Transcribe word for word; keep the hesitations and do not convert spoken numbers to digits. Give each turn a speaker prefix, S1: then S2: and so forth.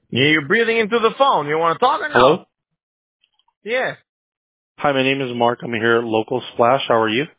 S1: Yeah, you're breathing into the phone. You want to talk or no?
S2: Hello?
S1: Yeah.
S2: Hi, my name is Mark. I'm here at Local Splash. How are you?